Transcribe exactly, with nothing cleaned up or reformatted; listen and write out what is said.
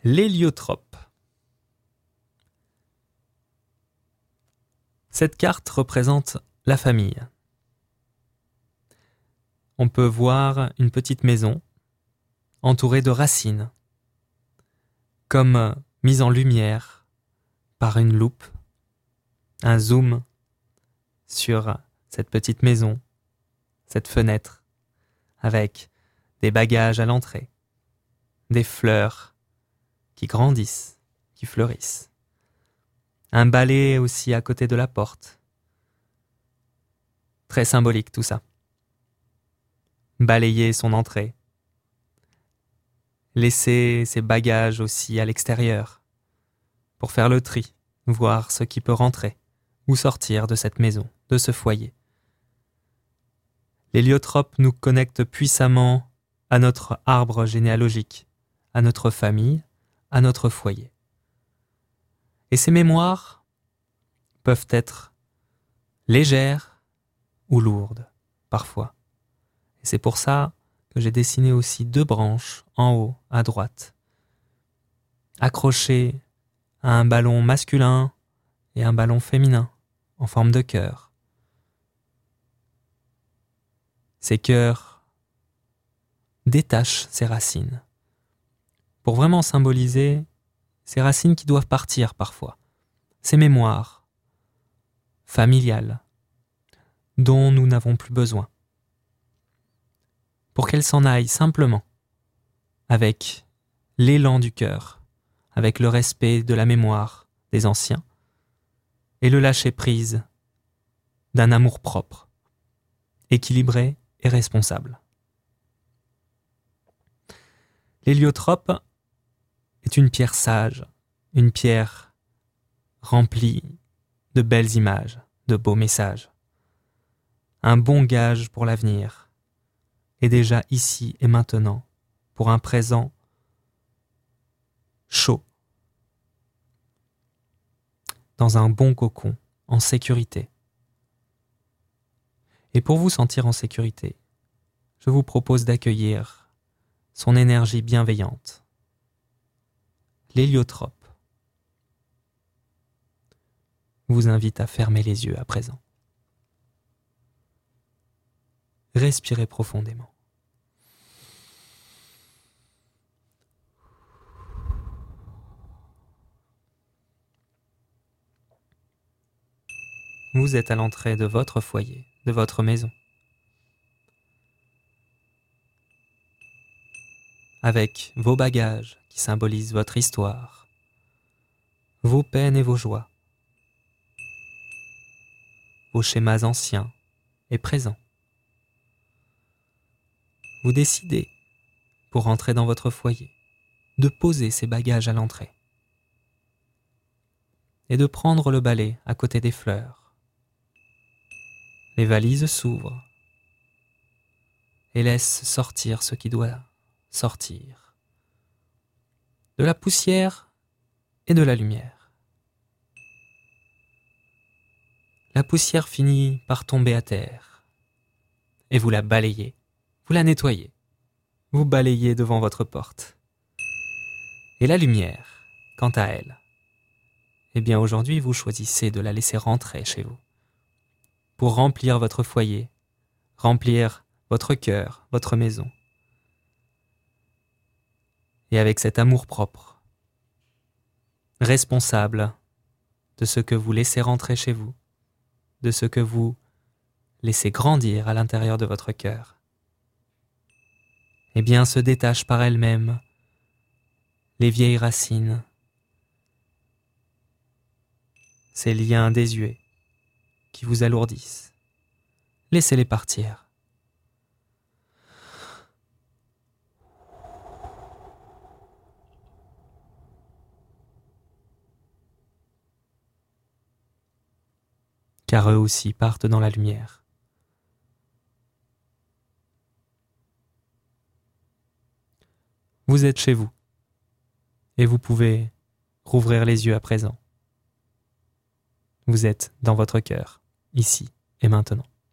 L'héliotrope. Cette carte représente la famille. On peut voir une petite maison entourée de racines, comme mise en lumière par une loupe, un zoom sur cette petite maison, cette fenêtre, avec des bagages à l'entrée, des fleurs qui grandissent, qui fleurissent, un balai aussi à côté de la porte. Très symbolique tout ça. Balayer son entrée, laisser ses bagages aussi à l'extérieur, pour faire le tri, voir ce qui peut rentrer ou sortir de cette maison, de ce foyer. L'héliotrope nous connecte puissamment à notre arbre généalogique, à notre famille, à notre foyer. Et ces mémoires peuvent être légères ou lourdes, parfois. Et c'est pour ça que j'ai dessiné aussi deux branches en haut, à droite, accrochées à un ballon masculin et un ballon féminin en forme de cœur. Ces cœurs détachent ces racines pour vraiment symboliser ces racines qui doivent partir parfois, ces mémoires familiales dont nous n'avons plus besoin, pour qu'elles s'en aillent simplement avec l'élan du cœur, avec le respect de la mémoire des anciens et le lâcher-prise d'un amour-propre, équilibré et responsable. L'héliotrope est une pierre sage, une pierre remplie de belles images, de beaux messages. Un bon gage pour l'avenir, et déjà ici et maintenant, pour un présent chaud, dans un bon cocon, en sécurité. Et pour vous sentir en sécurité, je vous propose d'accueillir son énergie bienveillante. L'héliotrope vous invite à fermer les yeux à présent. Respirez profondément. Vous êtes à l'entrée de votre foyer, de votre maison, avec vos bagages qui symbolisent votre histoire, vos peines et vos joies, vos schémas anciens et présents. Vous décidez, pour entrer dans votre foyer, de poser ces bagages à l'entrée et de prendre le balai à côté des fleurs. Les valises s'ouvrent et laissent sortir ce qui doit sortir. De la poussière et de la lumière. La poussière finit par tomber à terre et vous la balayez, vous la nettoyez, vous balayez devant votre porte. Et la lumière, quant à elle, eh bien aujourd'hui vous choisissez de la laisser rentrer chez vous pour remplir votre foyer, remplir votre cœur, votre maison. Et avec cet amour-propre, responsable de ce que vous laissez rentrer chez vous, de ce que vous laissez grandir à l'intérieur de votre cœur, eh bien se détachent par elles-mêmes les vieilles racines, ces liens désuets qui vous alourdissent. Laissez-les partir. Car eux aussi partent dans la lumière. Vous êtes chez vous et vous pouvez rouvrir les yeux à présent. Vous êtes dans votre cœur, ici et maintenant.